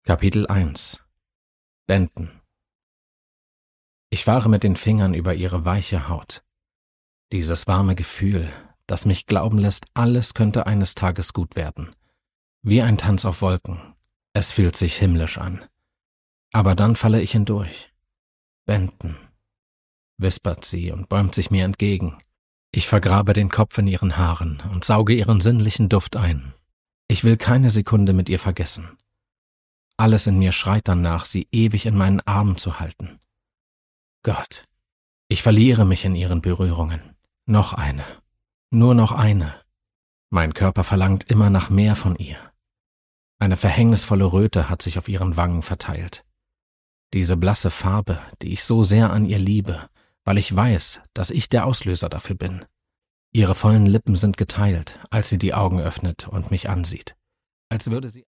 Kapitel 1 Benton. Ich fahre mit den Fingern über ihre weiche Haut. Dieses warme Gefühl, das mich glauben lässt, alles könnte eines Tages gut werden. Wie ein Tanz auf Wolken. Es fühlt sich himmlisch an. Aber dann falle ich hindurch. Benton, wispert sie und bäumt sich mir entgegen. Ich vergrabe den Kopf in ihren Haaren und sauge ihren sinnlichen Duft ein. Ich will keine Sekunde mit ihr vergessen. Alles in mir schreit danach, sie ewig in meinen Armen zu halten. Gott, ich verliere mich in ihren Berührungen. Noch eine. Nur noch eine. Mein Körper verlangt immer nach mehr von ihr. Eine verhängnisvolle Röte hat sich auf ihren Wangen verteilt. Diese blasse Farbe, die ich so sehr an ihr liebe, weil ich weiß, dass ich der Auslöser dafür bin. Ihre vollen Lippen sind geteilt, als sie die Augen öffnet und mich ansieht. Als würde sie